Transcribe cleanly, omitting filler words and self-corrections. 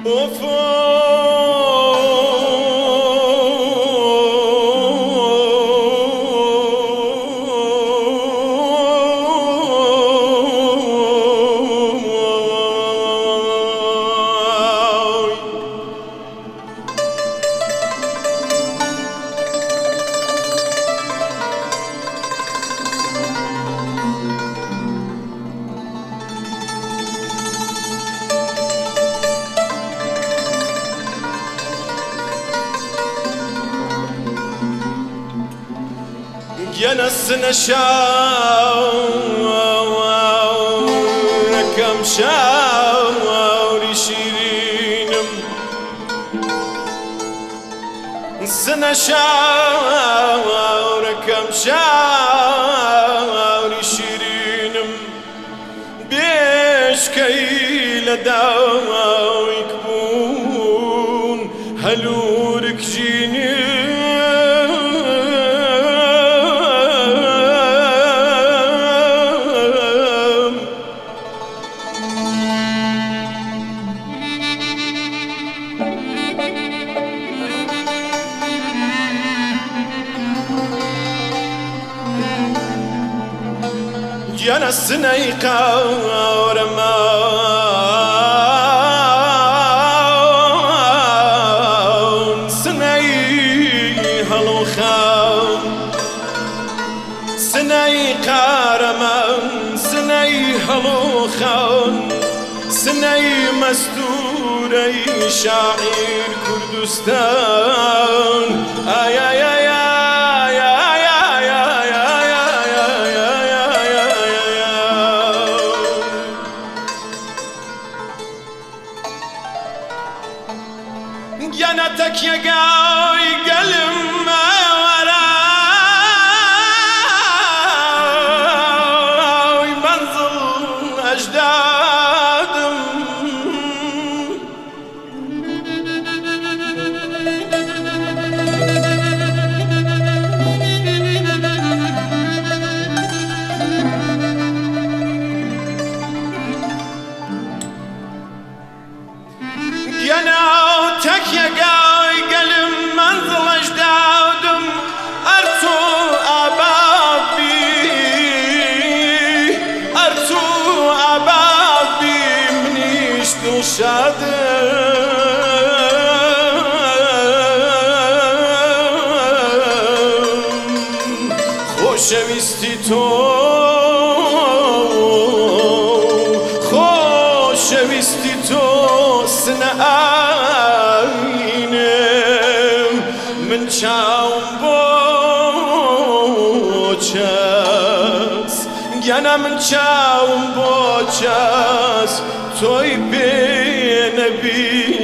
ينسنا شاوركم شاوري شيرينم سنا شاوركم شاوري شيرينم بيش كيل داويك بون هلورك جيني يانا السنيقة ورمان سني هلوخان سنيقة رمان سني هلوخان سني مستوري شاعر كردستان آي آي آي جنتك يا قاوي قلم وراي منزل أجدادم جنتك يا قاوي قلم منزل أجدادم أرتو أبابي أرتو أبابي منيش دلشادم خوشویستی تو خوشویستی تو سنعینم من چاوم بوچس گنا من چاوم بوچس توی بینبی